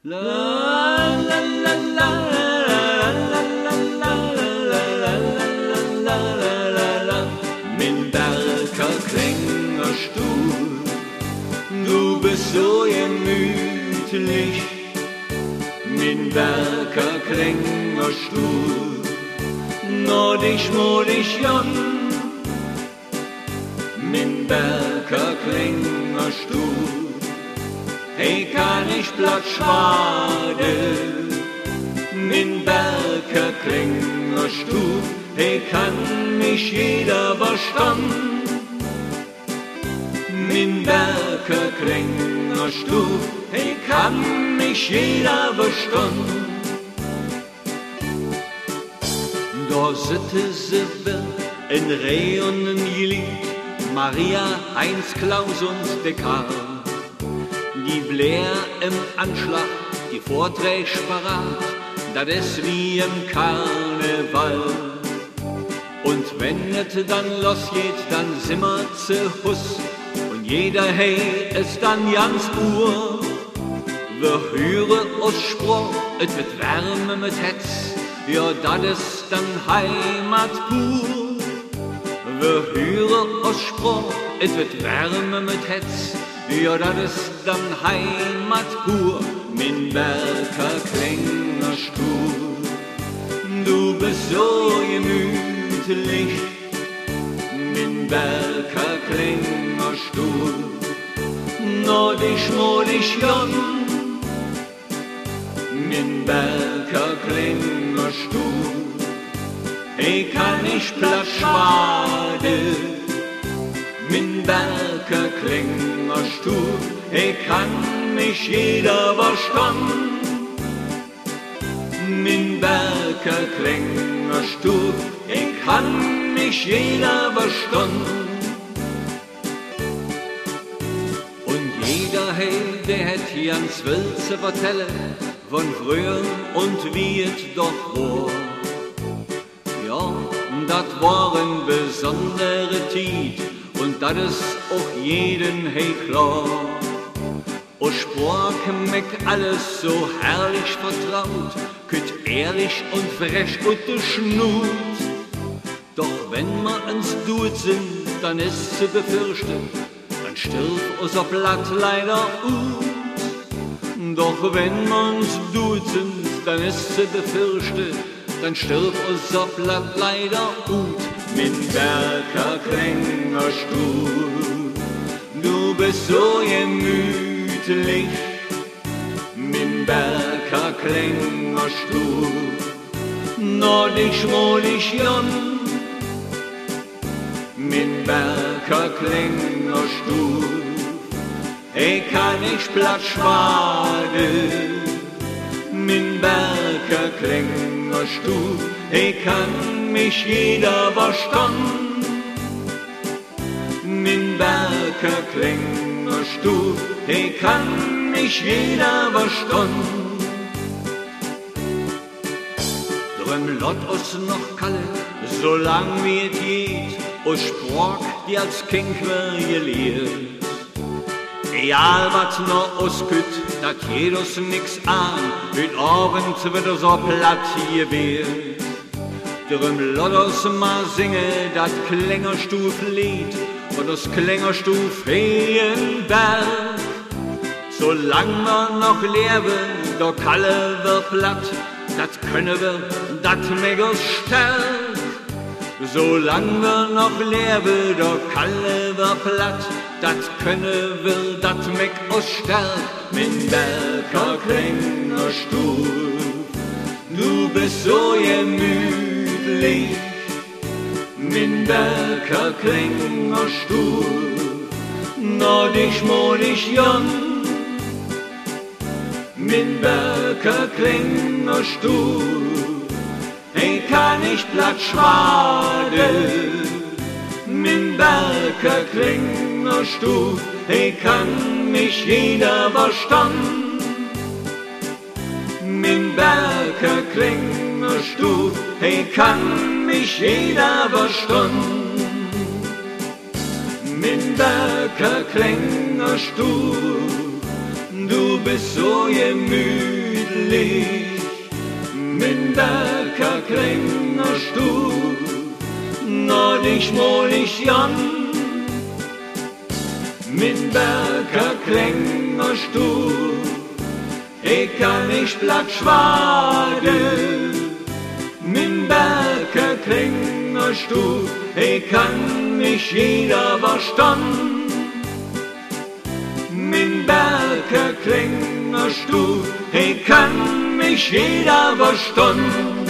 La la la la min Berker Klingerstuhl, du bist so gemütlich, min Berker Klingerstuhl, nur dich mod ich jon, min Berker Klingerstuhl. Hey, kann ich platt schwade, min Berker Klingerstuhl, hey, kann mich jeder verstanden, min Berker Klingerstuhl, hey, kann mich jeder verstanden. Da sitte sie in Reh und in Jelied, Maria, Heinz, Klaus und der Karl. Die Blair im Anschlag, die Vorträge parat, das ist wie im Karneval. Und wenn es dann losgeht, dann sind wir zu Hus und jeder hey ist dann ganz Uhr. Wir hören aus Spruch, es wird Wärme mit Hetz, ja, das ist dann Heimat pur. Wir hören aus Spruch, es wird Wärme mit Hetz, ja, das ist dann Heimat pur, min Berker Klingerstuhl. Du bist so gemütlich, min Berker Klingerstuhl. Nur dich mod ich jon, min Berker Klingerstuhl. Hey, kann ich platt schwade, min Berker Klingerstuhl, hey, kann mich jeder verstanden, min Berker Klingerstuhl, hey, kann mich jeder verstanden. Und jeder, hey, der hätt ganz wild zu vertellen, von früher und wie es doch war. Ja, das waren besondere Tiet, und das ist auch jeden hey klar. Und Sprache mich alles so herrlich vertraut, küt ehrlich und frech und Schnut. Doch wenn wir uns duet sind, dann ist zu befürchten, dann stirbt unser Blatt leider ut. Doch wenn wir uns duet sind, dann ist zu befürchten, dann stirbt unser Blatt leider ut. Min Berker Klingerstuhl, du bist so gemütlich, min Berker Klingerstuhl, nur dich mod ich jon, min Berker Klingerstuhl, hey, kann ich platt schwade, min Berker Klingerstuhl, hey, kann mich jeder verstanden, min Berker Klingerstuhl, hey, kann mich jeder verstanden. Drum lot uns noch kalle, so lang wie es geht, und Sprach, die als Kind wir gelehrt. Egal wat noch auskütt, dat geht uns nix an, mit Abend wird er so platt gewählt. Drum lot uns mal singe dat Klingerstuhl-Lied und das Klingerstuhl-Feenberg. Solang wir noch leben, der Kalle wird platt, dat können wir, dat meg uns stark. Solang wir noch leben, der Kalle wird platt, dat können wir, dat meg uns stark. Min Berker Klingerstuhl, du bist so gemütlich, min Berker Klingerstuhl, nur dich mod ich jon, min Berker Klingerstuhl, hey, kann ich platt schwade, min Berker Klingerstuhl, hey, kann mich jeder verstanden, min Berker Klingerstuhl, hey, kann mich jeder verstanden, min Berker Klingerstuhl, du bist so gemütlich, min Berker klingerst du, na dich mal ich an. Min Berker klingerst du, ich kann nicht blatt schwade. Min Berker klingerst du, ich kann mich jeder verstanden. Min Berker klingerst du, ich kann mich jeder verstanden.